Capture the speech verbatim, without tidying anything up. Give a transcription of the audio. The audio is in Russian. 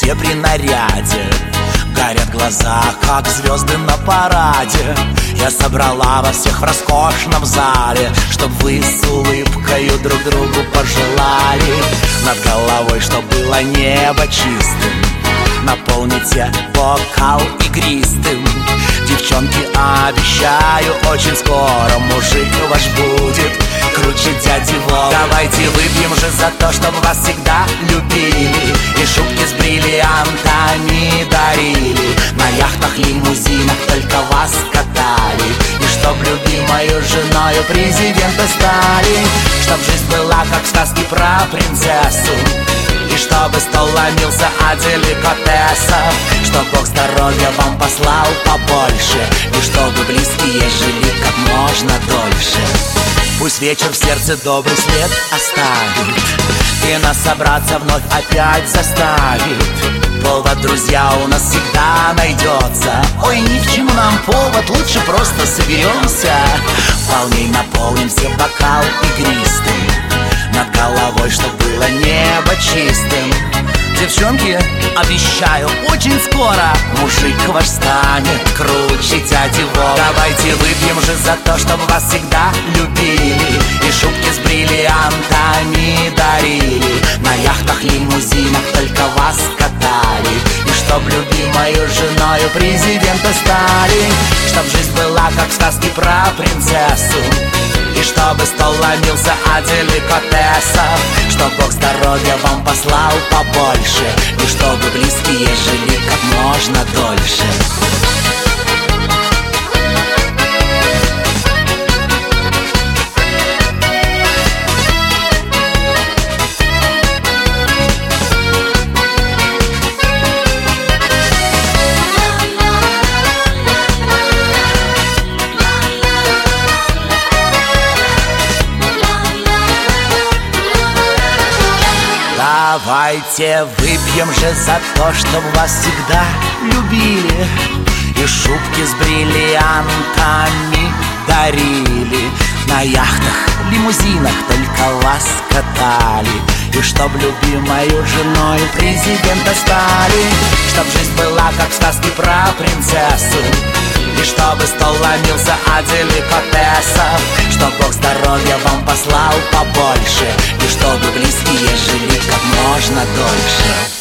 тебе при наряде. Горят глаза, как звезды на параде. Я собрала вас всех в роскошном зале, чтоб вы с улыбкою друг другу пожелали. Над головой, чтоб было небо чистым, наполните бокал игристым. Девчонки, обещаю, очень скоро мужик ваш будет круче дяди Вовы. Давайте выпьем же за то, чтобы вас всегда любили и шубки с бриллиантами дарили, на яхтах, лимузинах только вас катали, и чтоб любимою женою президента стали, чтоб жизнь была как в сказке про принцессу, и чтобы стол ломился от деликатесов, чтоб Бог здоровья вам послал побольше, и чтобы близкие жили как можно дольше. Пусть вечер в сердце добрый след оставит и нас собраться вновь опять заставит. Повод, друзья, у нас всегда найдется. Ой, ни к чему нам повод, лучше просто соберемся. Волней наполним все бокал игристым, над головой, чтоб было небо чистым. Девчонки, обещаю, очень скоро мужик ваш станет круче дяди Вовы. Давайте выпьем же за то, чтобы вас всегда любили и шубки с бриллиантами дарили, на яхтах, лимузинах только вас катали, и чтоб любимою женою президента стали, чтоб жизнь была как в сказке про принцессу, и чтобы стол ломился от деликатесов, чтоб Бог здоровья вам послал побольше, и чтобы близкие жили как можно дольше. Давайте выпьем же за то, чтобы вас всегда любили и шубки с бриллиантами дарили, на яхтах, лимузинах только вас катали, и чтоб любимою женой президента стали, чтоб жизнь была как в сказке про принцессу, и чтобы стол ломился от деликатесов, чтоб Бог здоровья вам послал побольше, и чтобы близкие жили как можно дольше.